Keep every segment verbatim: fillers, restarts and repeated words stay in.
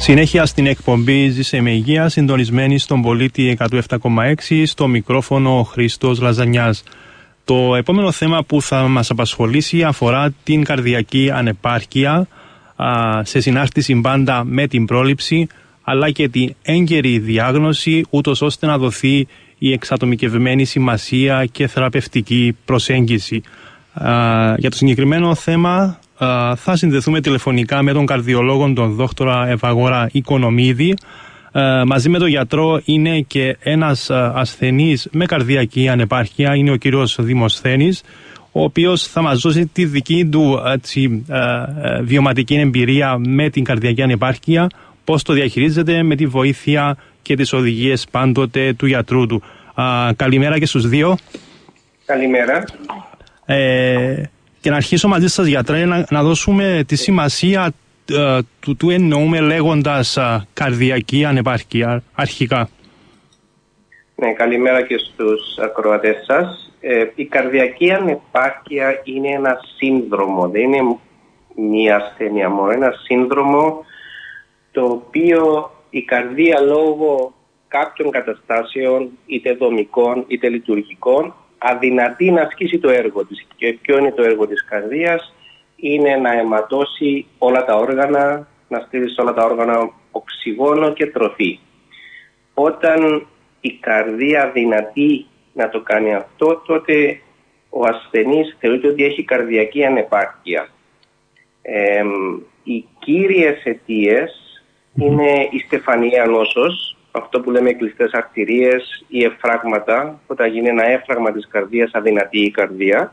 Συνέχεια στην εκπομπή «Ζήσε με υγεία», συντονισμένη στον Πολίτη εκατόν επτά κόμμα έξι, στο μικρόφωνο ο Χρήστος Λαζανιάς. Το επόμενο θέμα που θα μας απασχολήσει αφορά την καρδιακή ανεπάρκεια, α, σε συνάρτηση πάντα με την πρόληψη, αλλά και την έγκαιρη διάγνωση, ούτως ώστε να δοθεί η εξατομικευμένη σημασία και θεραπευτική προσέγγιση. Α, για το συγκεκριμένο θέμα α, θα συνδεθούμε τηλεφωνικά με τον καρδιολόγο τον δόκτορα Ευαγόρα Οικονομίδη. Α, μαζί με τον γιατρό είναι και ένας α, ασθενής με καρδιακή ανεπάρκεια, είναι ο κύριος Δημοσθένης, ο οποίος θα μας δώσει τη δική του έτσι, α, α, βιωματική εμπειρία με την καρδιακή ανεπάρκεια, πώς το διαχειρίζεται με τη βοήθεια και τις οδηγίες πάντοτε του γιατρού του. Α, καλημέρα και στους δύο. Καλημέρα. Ε, και να αρχίσω μαζί σας, γιατρέ, να, να δώσουμε τη σημασία ε, του τι εννοούμε λέγοντας α, καρδιακή ανεπάρκεια αρχικά. Ναι, καλημέρα και στους ακροατές σας. Ε, η καρδιακή ανεπάρκεια είναι ένα σύνδρομο, δεν είναι μία ασθένεια μόνο, ένα σύνδρομο το οποίο η καρδία λόγω κάποιων καταστάσεων, είτε δομικών είτε λειτουργικών, αδυνατεί να ασκήσει το έργο της. Και ποιο είναι το έργο της καρδίας? Είναι να αιματώσει όλα τα όργανα, να στείλει σε όλα τα όργανα οξυγόνο και τροφή. Όταν η καρδία αδυνατεί να το κάνει αυτό, τότε ο ασθενής θεωρείται ότι έχει καρδιακή ανεπάρκεια. Ε, οι κύριες αιτίες είναι η στεφανιαία νόσος, αυτό που λέμε κλειστές αρτηρίες ή εφράγματα, όταν γίνει ένα έφραγμα της καρδίας αδυνατεί η καρδία.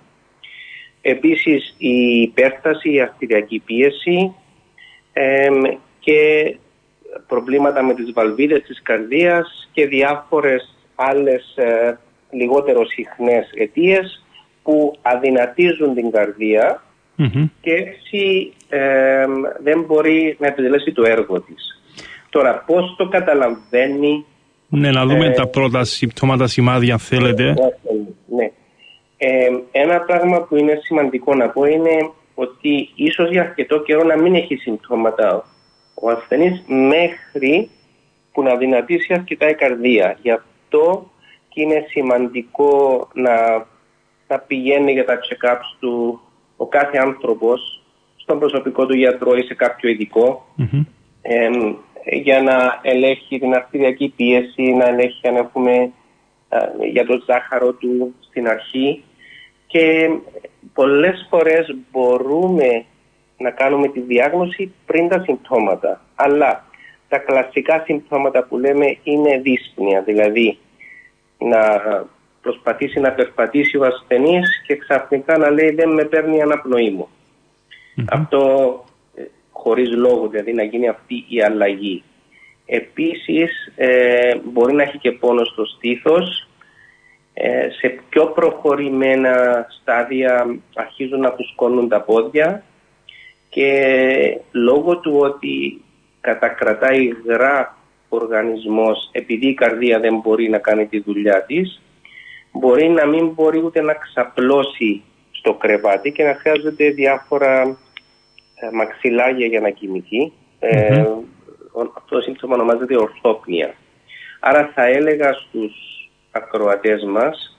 Επίσης η υπέρταση, η αρτηριακή πίεση ε, και προβλήματα με τις βαλβίδες της καρδίας και διάφορες άλλες ε, λιγότερο συχνές αιτίες που αδυνατίζουν την καρδία mm-hmm. και έτσι ε, δεν μπορεί να επιτελέσει το έργο της. Τώρα, πώς το καταλαβαίνει... Ναι, να δούμε ε, τα πρώτα συμπτώματα, σημάδια, αν θέλετε. Ε, ναι. Ε, ένα πράγμα που είναι σημαντικό να πω είναι ότι ίσως για αρκετό καιρό να μην έχει συμπτώματα ο ασθενής μέχρι που να δυνατήσει αρκετά η καρδία. Γι' αυτό και είναι σημαντικό να, να πηγαίνει για τα check-ups του ο κάθε άνθρωπος στον προσωπικό του γιατρό ή σε κάποιο ειδικό mm-hmm. ε, για να ελέγχει την αρτηριακή πίεση, να ελέγχει αν έχουμε ε, για το ζάχαρο του στην αρχή, και πολλές φορές μπορούμε να κάνουμε τη διάγνωση πριν τα συμπτώματα. Αλλά τα κλασικά συμπτώματα που λέμε είναι δύσπνοια, δηλαδή να προσπαθήσει να περπατήσει ο ασθενής και ξαφνικά να λέει δεν με παίρνει η αναπνοή μου. Mm-hmm. Αυτό ε, χωρίς λόγο, δηλαδή να γίνει αυτή η αλλαγή. Επίσης ε, μπορεί να έχει και πόνο στο στήθος. Ε, σε πιο προχωρημένα στάδια αρχίζουν να φουσκώνουν τα πόδια και λόγω του ότι κατακρατάει υγρά ο οργανισμός, επειδή η καρδία δεν μπορεί να κάνει τη δουλειά της, μπορεί να μην μπορεί ούτε να ξαπλώσει στο κρεβάτι και να χρειάζονται διάφορα ε, μαξιλάρια για να κοιμηθεί. Mm-hmm. Ε, αυτό το σύμπτωμα ονομάζεται ορθόπνοια. Άρα θα έλεγα στους ακροατές μας,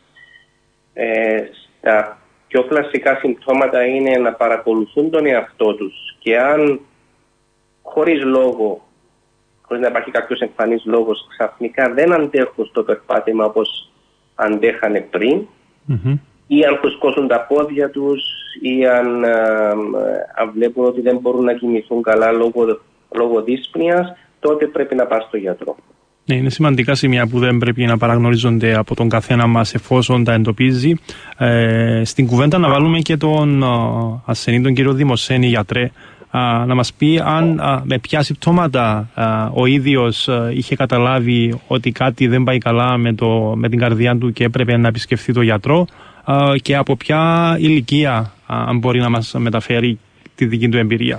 ε, τα πιο κλασικά συμπτώματα είναι να παρακολουθούν τον εαυτό τους και αν χωρίς λόγο, χωρίς να υπάρχει κάποιος εμφανής λόγος, ξαφνικά δεν αντέχουν στο περπάτημα όπως αντέχανε πριν, mm-hmm. ή αν φουσκώσουν τα πόδια τους ή αν α, α, βλέπουν ότι δεν μπορούν να κινηθούν καλά λόγω, λόγω δύσπνοιας, τότε πρέπει να πας στο γιατρό. Ναι, είναι σημαντικά σημεία που δεν πρέπει να παραγνωρίζονται από τον καθένα μας εφόσον τα εντοπίζει. Ε, στην κουβέντα να βάλουμε και τον ασθενή, τον κύριο Δημοσθένη, γιατρέ, α, να μας πει αν α, με ποια συμπτώματα α, ο ίδιος α, είχε καταλάβει ότι κάτι δεν πάει καλά με, το, με την καρδιά του και έπρεπε να επισκεφθεί τον γιατρό, α, και από ποια ηλικία, α, αν μπορεί να μας μεταφέρει τη δική του εμπειρία.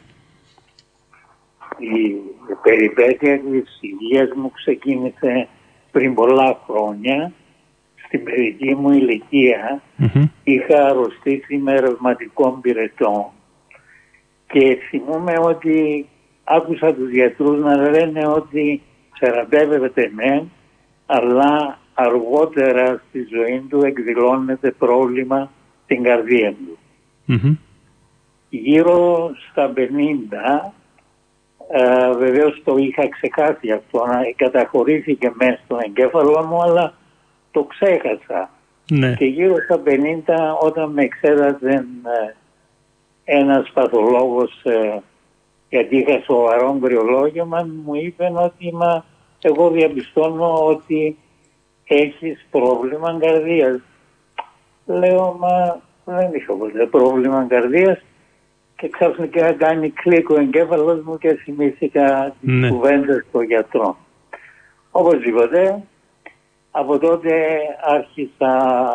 Η περιπέτεια της υγείας μου ξεκίνησε πριν πολλά χρόνια. Στην παιδική μου ηλικία mm-hmm. είχα αρρωστήσει με ρευματικό πυρετό και θυμούμαι ότι άκουσα τους γιατρούς να λένε ότι θεραπεύεται ναι, αλλά αργότερα στη ζωή του εκδηλώνεται πρόβλημα στην καρδία του. Mm-hmm. Γύρω στα πενήντα, ε, βεβαίως το είχα ξεχάσει αυτό, καταχωρήθηκε μέσα στον εγκέφαλο μου, αλλά το ξέχασα. Ναι. Και γύρω στα πενήντα, όταν με εξέτασε ε, ένας παθολόγος, ε, γιατί είχα σοβαρό κρυολόγημα, μου είπε ότι μα, εγώ διαπιστώνω ότι έχεις πρόβλημα καρδίας. Λέω, μα δεν είχα ποτέ πρόβλημα καρδίας. Και ξαφνικά κάνει κλικ ο εγκέφαλος μου και θυμήθηκα τις ναι. κουβέντες των γιατρών. Οπωσδήποτε, από τότε άρχισα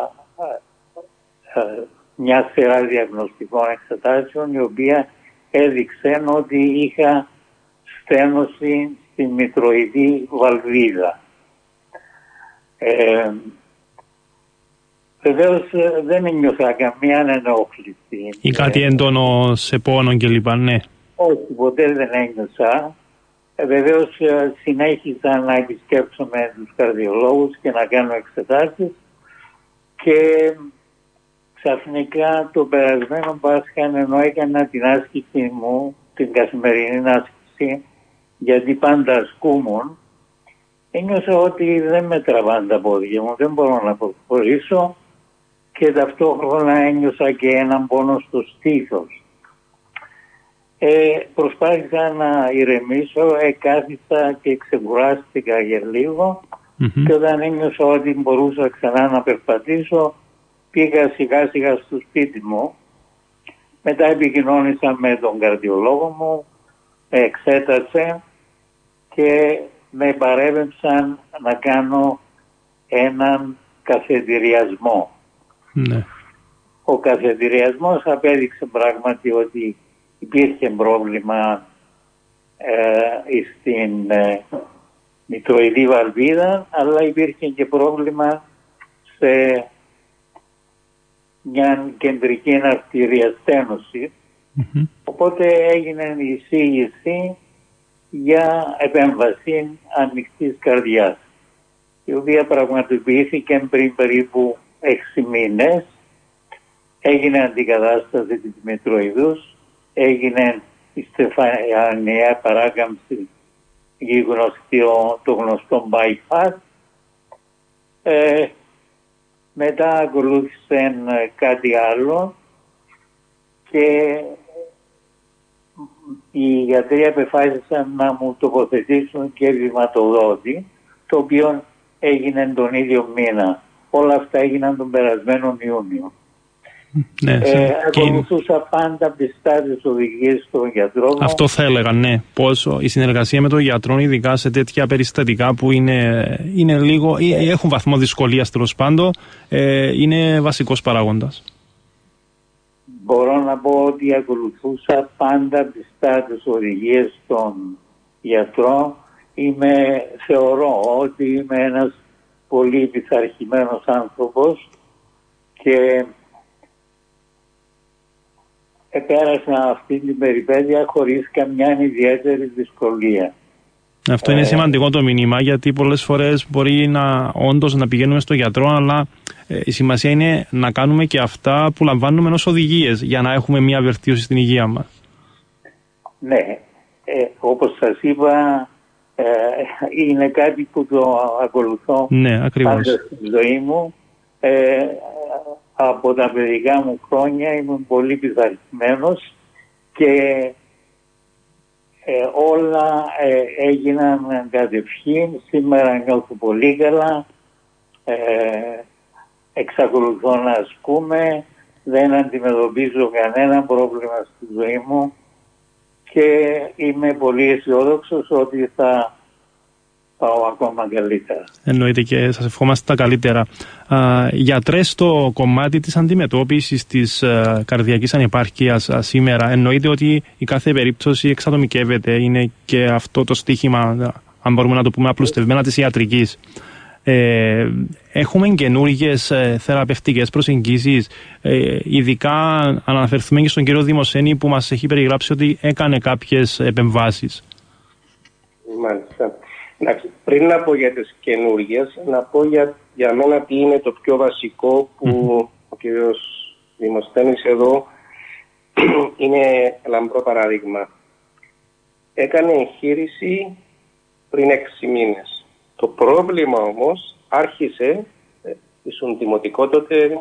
ε, ε, μια σειρά διαγνωστικών εξετάσεων, η οποία έδειξε ότι είχα στένωση στη μητροειδή βαλβίδα. Ε, Βεβαίως δεν ένιωθα καμία ενόχληση. Ή κάτι έντονο σε πόνο κλπ. Ναι. Όχι, ποτέ δεν ένιωσα. Ε, βεβαίως συνέχισα να επισκέψομαι τους καρδιολόγους και να κάνω εξετάσεις και ξαφνικά το περασμένο Πάσχα, ενώ έκανα την άσκηση μου, την καθημερινή άσκηση, γιατί πάντα ασκούμουν, ένιωσα ότι δεν με τραβάνε τα πόδια μου, δεν μπορώ να προχωρήσω και ταυτόχρονα ένιωσα και έναν πόνο στο στήθος. Ε, προσπάθησα να ηρεμήσω, εκάθισα και ξεκουράστηκα για λίγο mm-hmm. και όταν ένιωσα ότι μπορούσα ξανά να περπατήσω, πήγα σιγά σιγά στο σπίτι μου. Μετά επικοινώνησα με τον καρδιολόγο μου, με εξέτασε και με παρέβεψαν να κάνω έναν καθεντηριασμό. Ναι. Ο καθεντηριασμός απέδειξε πράγματι ότι υπήρχε πρόβλημα ε, στην ε, μητροειδή βαλβίδα, αλλά υπήρχε και πρόβλημα σε μια κεντρική αρτηριαστένωση. Mm-hmm. Οπότε έγινε η εισήγηση για επέμβαση ανοιχτής καρδιάς, η οποία πραγματοποιήθηκε πριν περίπου έξι μήνες. Έγινε αντικατάσταση της μητροειδούς, έγινε η στεφανιαία παράκαμψη, η γνωστή, το γνωστό bypass. Ε, μετά ακολούθησε κάτι άλλο και οι γιατροί απεφάσισαν να μου τοποθετήσουν και βηματοδότη, το οποίο έγινε τον ίδιο μήνα. Όλα αυτά έγιναν τον περασμένο Ιούνιο. Ναι, ε, ακολουθούσα πάντα πιστά τις οδηγίες των γιατρών. Αυτό θα έλεγα, ναι. Πώς η συνεργασία με τον γιατρό, ειδικά σε τέτοια περιστατικά που είναι, είναι λίγο ή έχουν βαθμό δυσκολίας τέλος πάντων, ε, είναι βασικός παράγοντας. Μπορώ να πω ότι ακολουθούσα πάντα πιστά τις οδηγίες των γιατρών. Είμαι, θεωρώ ότι είμαι ένας πολύ πειθαρχημένος άνθρωπος και επέρασα αυτή την περιπέτεια χωρίς καμιά ιδιαίτερη δυσκολία. Αυτό είναι ε... σημαντικό το μήνυμα, γιατί πολλές φορές μπορεί να όντως να πηγαίνουμε στο γιατρό, αλλά ε, η σημασία είναι να κάνουμε και αυτά που λαμβάνουμε ως οδηγίες για να έχουμε μια βελτίωση στην υγεία μας. Ναι, ε, όπως σας είπα, ε, είναι κάτι που το ακολουθώ ναι, ακριβώς. πάντα στη ζωή μου. Ε, από τα παιδικά μου χρόνια ήμουν πολύ πειθαρχημένος και ε, όλα ε, έγιναν κατευχήν. Σήμερα νιώθω πολύ καλά, ε, εξακολουθώ να ασκούμε, δεν αντιμετωπίζω κανένα πρόβλημα στη ζωή μου και είμαι πολύ αισιόδοξος ότι θα πάω ακόμα καλύτερα. Εννοείται και σας ευχόμαστε τα καλύτερα. Α, γιατρέ, στο κομμάτι της αντιμετώπισης της α, καρδιακής ανεπάρκειας α, σήμερα, εννοείται ότι η κάθε περίπτωση εξατομικεύεται, είναι και αυτό το στίχημα, αν μπορούμε να το πούμε απλουστευμένα, της ιατρικής. Ε, έχουμε καινούργιες ε, θεραπευτικές προσεγγίσεις, ε, ειδικά αν αναφερθούμε και στον κύριο Δημοσένη που μας έχει περιγράψει ότι έκανε κάποιες επεμβάσεις. Μάλιστα. Εντάξει, πριν να πω για τις καινούργιες, να πω για, για μένα τι είναι το πιο βασικό που mm-hmm. ο κ. Δημοσθένης εδώ είναι λαμπρό παράδειγμα. Έκανε εγχείρηση πριν έξι μήνες. Το πρόβλημα όμως άρχισε, ήσουν δημοτικό τότε,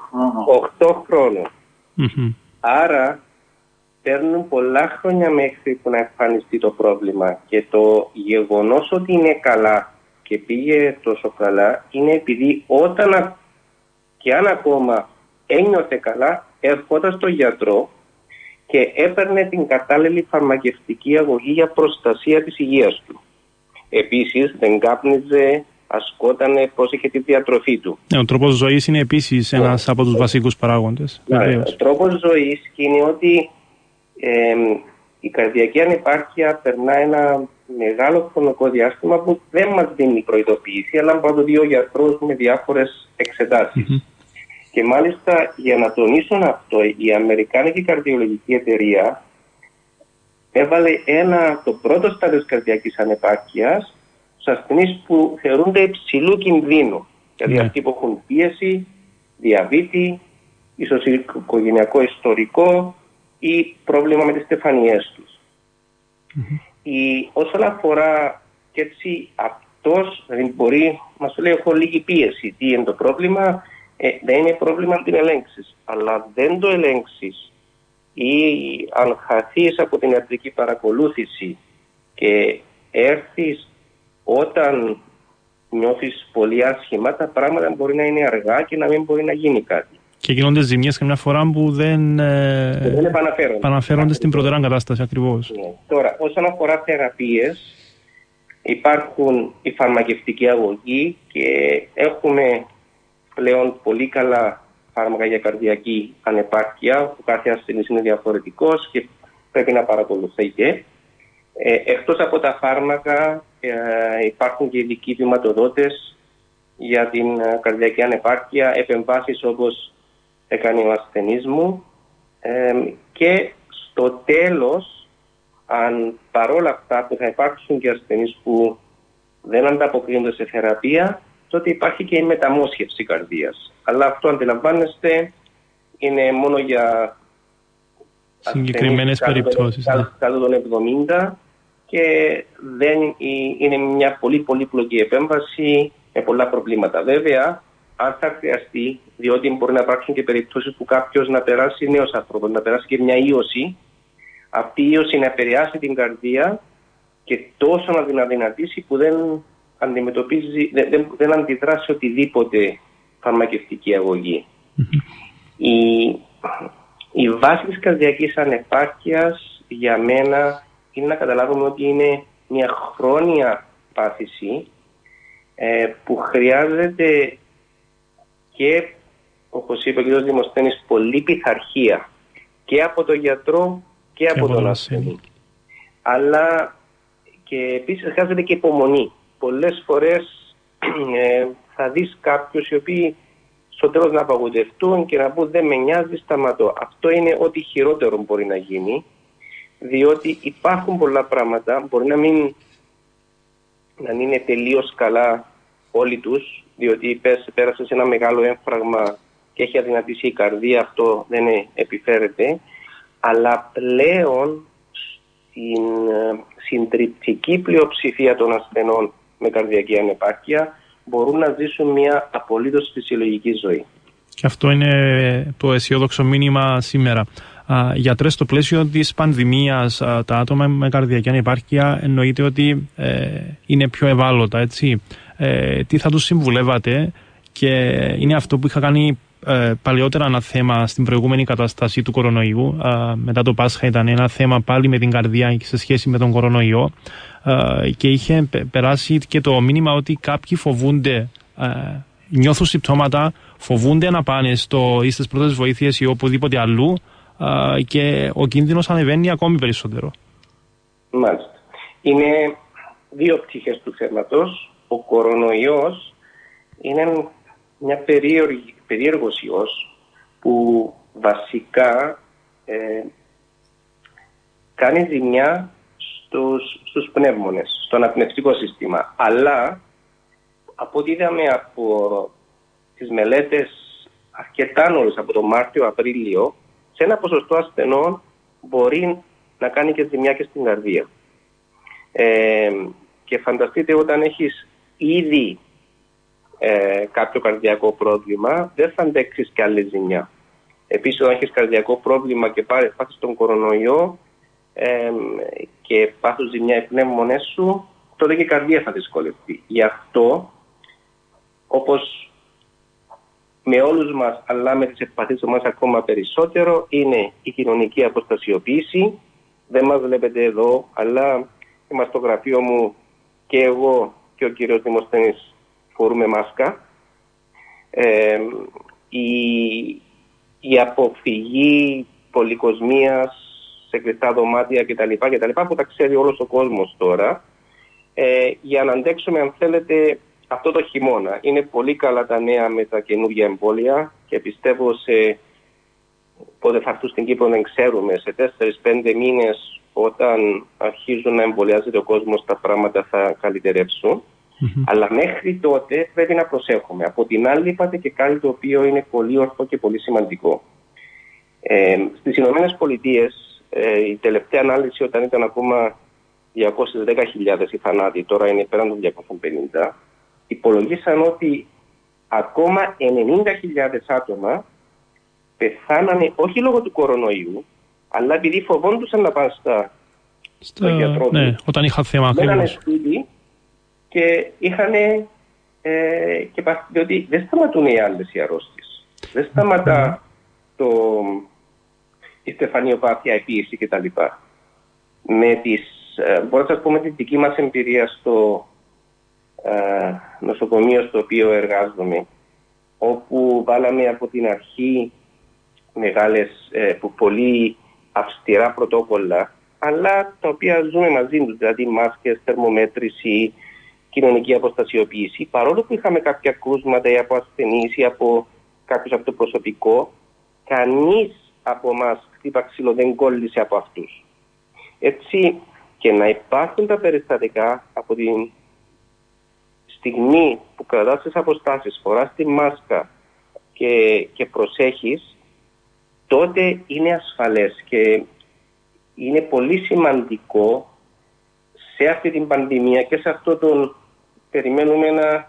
οκτώ χρόνων. Mm-hmm. Άρα παίρνουν πολλά χρόνια μέχρι που να εμφανιστεί το πρόβλημα, και το γεγονός ότι είναι καλά και πήγε τόσο καλά είναι επειδή όταν και αν ακόμα ένιωθε καλά, έρχονταν στον γιατρό και έπαιρνε την κατάλληλη φαρμακευτική αγωγή για προστασία της υγείας του. Επίσης δεν κάπνιζε, ασκότανε, πρόσεχε τη διατροφή του. Ναι, ο τρόπος ζωής είναι επίσης ένας από τους βασικούς παράγοντες. Ναι, ο τρόπος ζωής είναι ότι ε, η καρδιακή ανεπάρκεια περνά ένα μεγάλο χρονικό διάστημα που δεν μας δίνει προειδοποίηση, αλλά από το δει ο γιατρός με διάφορες εξετάσεις. Mm-hmm. Και μάλιστα για να τονίσουν αυτό, η Αμερικάνικη Καρδιολογική Εταιρεία έβαλε ένα, το πρώτο στάδιο της καρδιακής ανεπάρκειας στους ασθενείς που θεωρούνται υψηλού κινδύνου. Δηλαδή yeah. αυτοί που έχουν πίεση, διαβήτη, ίσως οικογενειακό ιστορικό ή πρόβλημα με τις στεφανιές τους. Mm-hmm. Η, όσον αφορά και έτσι αυτός, δηλαδή μπορεί, μας λέει έχω λίγη πίεση, τι είναι το πρόβλημα, ε, δεν είναι πρόβλημα αν την ελέγξεις, αλλά δεν το ελέγξεις ή αν χαθείς από την ιατρική παρακολούθηση και έρθεις όταν νιώθεις πολύ άσχημα, τα πράγματα μπορεί να είναι αργά και να μην μπορεί να γίνει κάτι. Και γίνονται ζημιές καμιά φορά που δεν, ε, δεν επαναφέρονται. επαναφέρονται στην προτερά κατάσταση ακριβώς. Ναι. Τώρα, όσον αφορά θεραπείες, υπάρχουν η φαρμακευτική αγωγή και έχουμε πλέον πολύ καλά φάρμακα για καρδιακή ανεπάρκεια, που κάθε ασθενής είναι διαφορετικός και πρέπει να παρακολουθείται. Ε, εκτός από τα φάρμακα ε, υπάρχουν και ειδικοί βηματοδότες για την ε, καρδιακή ανεπάρκεια, επεμβάσεις όπως έκανε ο ασθενής μου ε, και στο τέλος, αν παρόλα αυτά που θα υπάρξουν και ασθενείς που δεν ανταποκρίνονται σε θεραπεία, τότε υπάρχει και η μεταμόσχευση καρδίας. Αλλά αυτό αντιλαμβάνεστε είναι μόνο για συγκεκριμένες περιπτώσεις. Κάτω των εβδομήντα και δεν είναι μια πολύ πολύπλοκη επέμβαση με πολλά προβλήματα. Βέβαια, αν θα χρειαστεί, διότι μπορεί να υπάρξουν και περιπτώσεις που κάποιος να περάσει, νέος άνθρωπος, να περάσει και μια ίωση, αυτή η ίωση να επηρεάσει την καρδία και τόσο να την αδυνατήσει που δεν αντιμετωπίζει, δεν, δεν, δεν αντιδρά σε οτιδήποτε φαρμακευτική αγωγή. η, η βάση της καρδιακής ανεπάρκειας για μένα είναι να καταλάβουμε ότι είναι μια χρόνια πάθηση ε, που χρειάζεται και, όπως είπε ο κ. Δημοσθένης, πολλή πειθαρχία και από τον γιατρό και, και από τον ασθενή. Αλλά και επίσης χρειάζεται και υπομονή. Πολλές φορές ε, θα δεις κάποιους οι οποίοι στο τέλος να απαγοητευτούν και να πούν δεν με νοιάζει, σταματώ. Αυτό είναι ό,τι χειρότερο μπορεί να γίνει, διότι υπάρχουν πολλά πράγματα, μπορεί να μην, να μην είναι τελείως καλά όλοι τους, διότι πέρασε σε ένα μεγάλο έμφραγμα και έχει αδυνατήσει η καρδία, αυτό δεν επιφέρεται, αλλά πλέον στην συντριπτική πλειοψηφία των ασθενών με καρδιακή ανεπάρκεια μπορούν να ζήσουν μια απολύτως φυσιολογική ζωή. Και αυτό είναι το αισιόδοξο μήνυμα σήμερα. Γιατρέ, στο πλαίσιο της πανδημίας, τα άτομα με καρδιακή ανεπάρκεια εννοείται ότι ε, είναι πιο ευάλωτα, έτσι. Ε, τι θα τους συμβουλεύατε, και είναι αυτό που είχα κάνει ε, παλαιότερα ένα θέμα στην προηγούμενη κατάσταση του κορονοϊού. Ε, μετά το Πάσχα ήταν ένα θέμα πάλι με την καρδιά και σε σχέση με τον κορονοϊό, ε, και είχε περάσει και το μήνυμα ότι κάποιοι φοβούνται, ε, νιώθουν συμπτώματα, φοβούνται να πάνε στο, ή στις πρώτες βοήθειες ή οπουδήποτε αλλού, ε, και ο κίνδυνος ανεβαίνει ακόμη περισσότερο. Μάλιστα. Είναι δύο πτυχές του θέματος. Ο κορονοϊός είναι μια περίεργη, περίεργος ιός που βασικά ε, κάνει ζημιά στους, στους πνεύμονες, στο αναπνευστικό σύστημα. Αλλά, από ό,τι είδαμε από τις μελέτες αρκετά νωρίς, από τον Μάρτιο-Απρίλιο, σε ένα ποσοστό ασθενών μπορεί να κάνει και ζημιά και στην καρδία. Ε, και φανταστείτε, όταν έχεις ήδη ε, κάποιο καρδιακό πρόβλημα, δεν θα αντέξεις και άλλη ζημιά. Επίσης, όταν έχεις καρδιακό πρόβλημα και πάθεις τον κορονοϊό ε, και πάθεις ζημιά οι πνεύμονες σου, τότε και η καρδία θα δυσκολευτεί. Γι' αυτό, όπως με όλους μας, αλλά με τις ευπαθείς μας ακόμα περισσότερο, είναι η κοινωνική αποστασιοποίηση. Δεν μας βλέπετε εδώ, αλλά είμαστε στο γραφείο μου και εγώ και ο κύριος Δημοσθένης φορούμε μάσκα. Ε, η, η αποφυγή πολυκοσμίας σε κλειστά δωμάτια κτλ. κτλ που τα ξέρει όλος ο κόσμος τώρα, ε, για να αντέξουμε, αν θέλετε, αυτό το χειμώνα. Είναι πολύ καλά τα νέα με τα καινούργια εμβόλια και πιστεύω σε πότε θα έρθουν στην Κύπρο δεν ξέρουμε. Σε τέσσερις πέντε μήνες, όταν αρχίζουν να εμβολιάζεται ο κόσμος, τα πράγματα θα καλυτερεύσουν. Mm-hmm. Αλλά μέχρι τότε πρέπει να προσέχουμε. Από την άλλη, είπατε και κάτι το οποίο είναι πολύ ορθό και πολύ σημαντικό. Ε, στις Ηνωμένες Πολιτείες, ε, η τελευταία ανάλυση, όταν ήταν ακόμα διακόσιες δέκα χιλιάδες οι θανάτοι, τώρα είναι πέραν των διακόσιες πενήντα, υπολογίσαν ότι ακόμα ενενήντα χιλιάδες άτομα πεθάνανε όχι λόγω του κορονοϊού, αλλά επειδή φοβόντουσαν να πάνε στα, στο γιατρό. Ναι, όταν είχα θέμα μένανε σπίτι και είχαν ε, και διότι δεν σταματούν οι άλλες οι αρρώστιες. Δεν σταματά το, η στεφανιοπάθεια, η πίεση κτλ. Με τις, ε, μπορώ να σας πω με τη δική μας εμπειρία στο ε, νοσοκομείο στο οποίο εργάζομαι, όπου βάλαμε από την αρχή μεγάλες, ε, πολύ αυστηρά πρωτόκολλα, αλλά τα οποία ζούμε μαζί τους, δηλαδή μάσκες, θερμομέτρηση, κοινωνική αποστασιοποίηση. Παρόλο που είχαμε κάποια κρούσματα ή από ασθενείς ή από κάποιους από το προσωπικό, κανείς από εμάς χτύπα ξύλο δεν κόλλησε από αυτούς. Έτσι, και να υπάρχουν τα περιστατικά από την στιγμή που κρατάς τις αποστάσεις, φοράς τη μάσκα και, και προσέχεις, τότε είναι ασφαλές και είναι πολύ σημαντικό σε αυτή την πανδημία και σε αυτό τον περιμένουμε ένα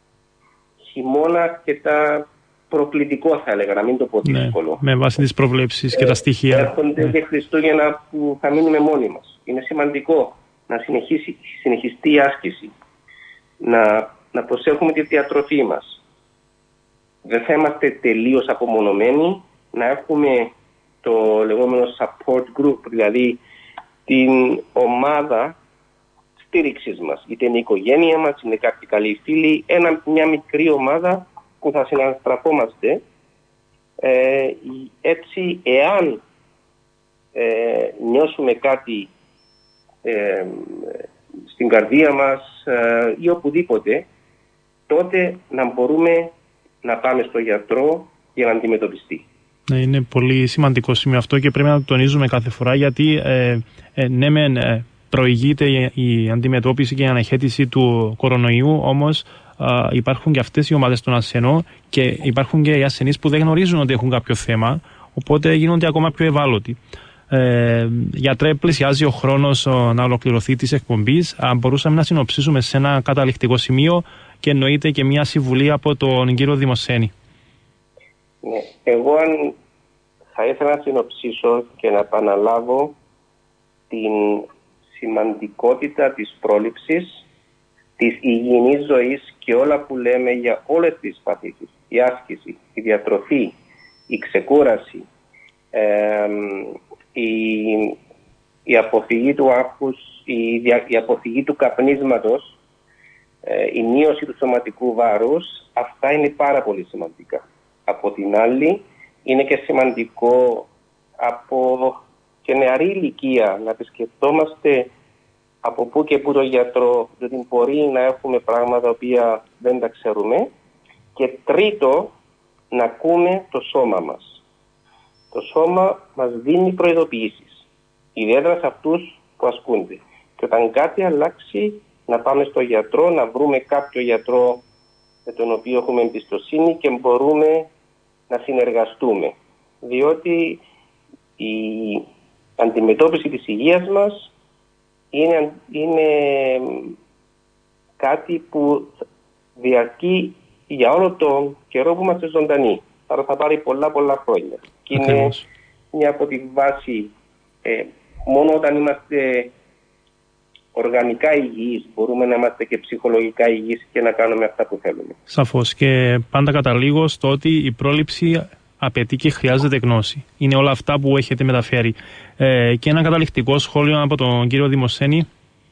χειμώνα και τα προκλητικό, θα έλεγα, να μην το πω δύσκολο. Ναι, με βάση τις προβλέψεις και τα στοιχεία. Έρχονται ναι. και Χριστούγεννα που θα μείνουμε μόνοι μας. Είναι σημαντικό να συνεχίσει, συνεχιστεί η άσκηση, να, να προσέχουμε τη διατροφή μας. Δεν θα είμαστε τελείως απομονωμένοι, να έχουμε το λεγόμενο support group, δηλαδή την ομάδα στήριξης μας. Είτε είναι η οικογένεια μας, είναι κάποιοι καλοί φίλοι, ένα, μια μικρή ομάδα που θα συναναστραφόμαστε. Ε, έτσι, εάν ε, νιώσουμε κάτι ε, στην καρδία μας ε, ή οπουδήποτε, τότε να μπορούμε να πάμε στο γιατρό για να αντιμετωπιστεί. Ναι, είναι πολύ σημαντικό σημείο αυτό και πρέπει να το τονίζουμε κάθε φορά, γιατί ε, ε, ναι μεν ε, προηγείται η αντιμετώπιση και η αναχέτηση του κορονοϊού, όμως ε, υπάρχουν και αυτές οι ομάδες των ασθενών και υπάρχουν και οι ασθενείς που δεν γνωρίζουν ότι έχουν κάποιο θέμα, οπότε γίνονται ακόμα πιο ευάλωτοι. Ε, γιατρέ, πλησιάζει ο χρόνος να ολοκληρωθεί της εκπομπής. Αν μπορούσαμε να συνοψίσουμε σε ένα καταληκτικό σημείο και εννοείται και μια συμβουλή από τον κύριο Δημοσθένη. Ναι. Εγώ αν θα ήθελα να συνοψίσω και να επαναλάβω την σημαντικότητα της πρόληψης, της υγιεινής ζωής και όλα που λέμε για όλες τις παθήσεις. Η άσκηση, η διατροφή, η ξεκούραση, ε, η, η αποφυγή του άγχους, η, η αποφυγή του καπνίσματος, ε, η μείωση του σωματικού βάρους, αυτά είναι πάρα πολύ σημαντικά. Από την άλλη, είναι και σημαντικό από και νεαρή ηλικία να επισκεφτόμαστε από πού και πού το γιατρό, διότι μπορεί να έχουμε πράγματα τα οποία δεν τα ξέρουμε. Και τρίτο, να ακούμε το σώμα μας. Το σώμα μας δίνει προειδοποιήσεις, ιδιαίτερα σε αυτούς που ασκούνται. Και όταν κάτι αλλάξει, να πάμε στο γιατρό, να βρούμε κάποιο γιατρό με τον οποίο έχουμε εμπιστοσύνη και μπορούμε να συνεργαστούμε. Διότι η αντιμετώπιση της υγείας μας είναι, είναι κάτι που διαρκεί για όλο το καιρό που είμαστε ζωντανοί. Άρα θα πάρει πολλά πολλά χρόνια. Και είναι μια από τη βάση, ε, μόνο όταν είμαστε οργανικά υγιείς μπορούμε να είμαστε και ψυχολογικά υγιείς και να κάνουμε αυτά που θέλουμε. Σαφώς, και πάντα καταλήγω στο ότι η πρόληψη απαιτεί και χρειάζεται γνώση. Είναι όλα αυτά που έχετε μεταφέρει. Ε, και ένα καταληκτικό σχόλιο από τον κύριο Δημοσθένη.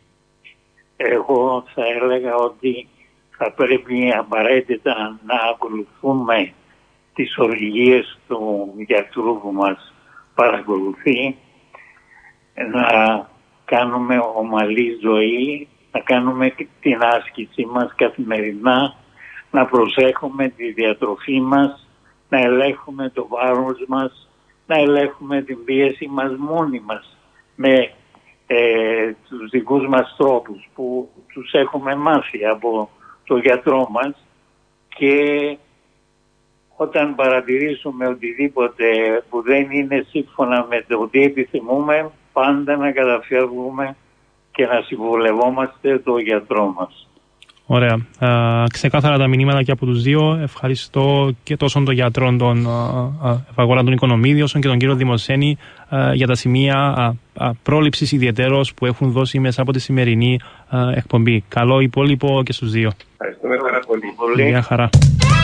Εγώ θα έλεγα ότι θα πρέπει απαραίτητα να ακολουθούμε τις οδηγίες του γιατρού που μας παρακολουθεί, να κάνουμε ομαλή ζωή, να κάνουμε την άσκησή μας καθημερινά, να προσέχουμε τη διατροφή μας, να ελέγχουμε το βάρος μας, να ελέγχουμε την πίεση μας μόνοι μας με ε, τους δικούς μας τρόπους που τους έχουμε μάθει από το γιατρό μας, και όταν παρατηρήσουμε οτιδήποτε που δεν είναι σύμφωνα με το τι επιθυμούμε, πάντα να καταφεύγουμε και να συμβουλευόμαστε τον γιατρό μας. Ωραία. Α, ξεκάθαρα τα μηνύματα και από τους δύο. Ευχαριστώ και τόσο τον γιατρό, τον Ευαγγόρα τον Οικονομίδη, όσο και τον κύριο Δημοσθένη α, για τα σημεία α, α, πρόληψης ιδιαιτέρως που έχουν δώσει μέσα από τη σημερινή α, εκπομπή. Καλό υπόλοιπο και στους δύο. Ευχαριστούμε πάρα πολύ. Γεια χαρά.